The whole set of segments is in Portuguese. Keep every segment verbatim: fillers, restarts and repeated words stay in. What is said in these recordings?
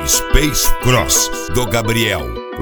Space Cross do Gabriel,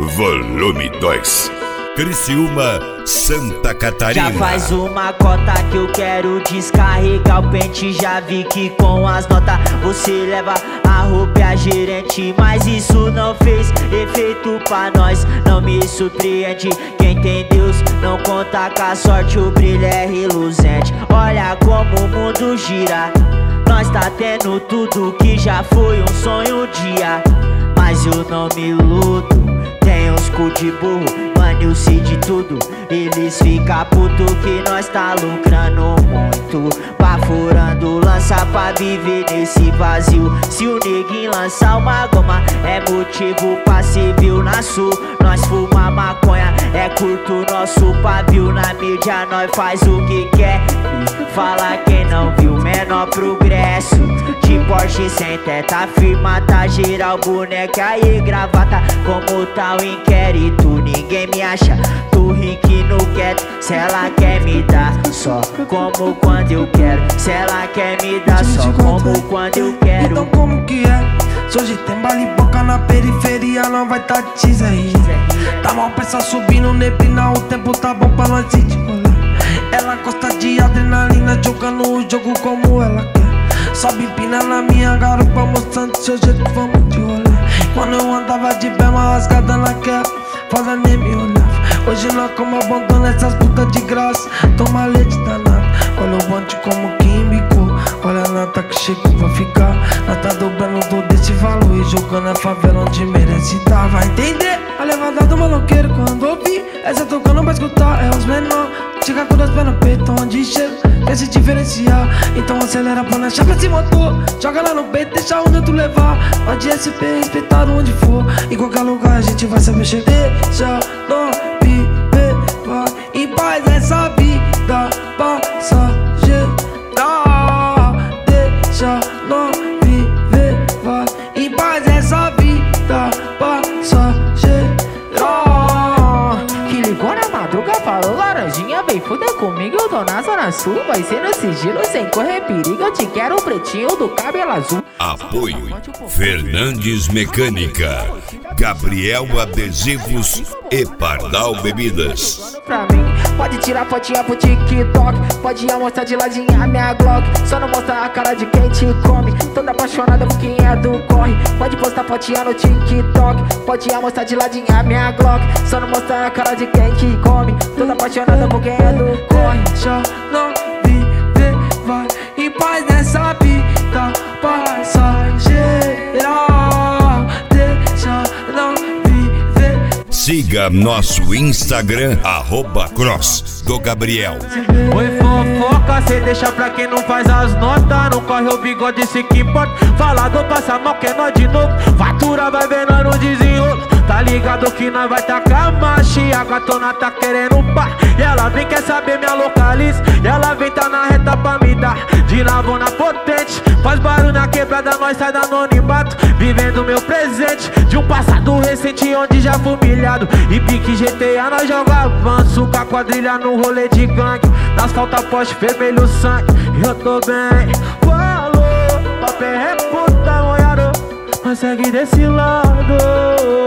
volume dois. Criciúma, Santa Catarina. Já faz uma cota que eu quero descarregar o pente. Já vi que com as notas você leva a roupa e a gerente, mas isso não fez efeito pra nós. Não me surpreende, quem tem Deus não conta com a sorte, o brilho é reluzente. Olha como o mundo gira, nós tá tendo tudo que já foi um sonho um dia. Mas eu não me iludo, tem uns cu de burro, mano, eu sei de tudo. Eles ficam puto que nós tá lucrando muito, baforando lança pra viver nesse vazio. Se o neguinho lançar uma goma é motivo pra ser viu na sul. Nós fuma maconha, é curto nosso pavio. Na mídia nós faz o que quer e fala quem não viu menor progresso. De Porsche sem teta, firma, tá geral, boneca aí gravata. Como tá o inquérito, ninguém me acha, tô rico no quieto. Se ela quer me dar, só como quando eu quero. Se ela quer me dar, só como quando eu quero. Então como que é? Se hoje tem bala boca na periferia, não vai tá teaser aí. Tá mal peça subindo, neblina, o tempo tá bom pra nós ir de rolê. Ela gosta de adrenalina, jogando o jogo como ela quer. Sobe empina na minha garupa, mostrando seu jeito, vamos de rolê. Quando eu andava de bema rasgada naquela, foda nem me olhava. Hoje nós como abandona essas putas de graça, toma leite danado. Olha o bonde como que embicou, olha a nota que chegou pra ficar. Nós tá dobrando todo esse valor e jogando a favela onde merece tá. Vai entender a levada do maloqueiro quando ouvir essa tocando pra escutar, é os menor. Chega com dois pés no peito, onde chega, quer se diferenciar. Então acelera pra na chapa esse motor, joga lá no peito, deixa o neutro levar. Pode S P, respeitar onde for, em qualquer lugar a gente vai saber chegar. Deixa nós viver, vai em paz essa vida passageira. Deixa nós viver, vai em paz essa vida passageira. Que ligou na madruga, falou laranjinha, vem fuder comigo, eu tô na zona sul. Vai ser no sigilo, sem correr perigo, eu te quero pretinho do cabelo azul. Apoio Fernandes Mecânica, Gabriel Adesivos e Pardal Bebidas. Pra mim, pode tirar fotinha pro TikTok, pode mostrar de ladinha minha Glock, só não mostrar a cara de quem te come. Toda apaixonada por quem é do corre, pode postar fotinha no TikTok, pode mostrar de ladinha minha Glock, só não mostrar a cara de quem te come. Toda apaixonada por quem é do corre. Deixa não viver, vai em paz nessa vida passageira. Deixa não viver. Siga nosso Instagram, arroba Cross do Gabriel. Oi fofoca, cê deixa pra quem não faz as notas. Não corre o bigode, se que importa. Falador passa mal, que é nós de novo. Fatura vai ver nós no desenrolo. Tá ligado que nós vai tacar marcha e a gatona tá querendo pá. E ela vem, quer saber minha localiza, e ela vem tá na reta pra me dar de lavona potente. Faz barulho na quebrada, nós sai da anonimato, vivendo meu presente de um passado recente onde já fui humilhado. E pique G T A nós joga avanço, com a quadrilha no rolê de gangue. Nas falta poste vermelho sangue, eu tô bem. Falou, papel é puta, molhado, mas segue desse lado.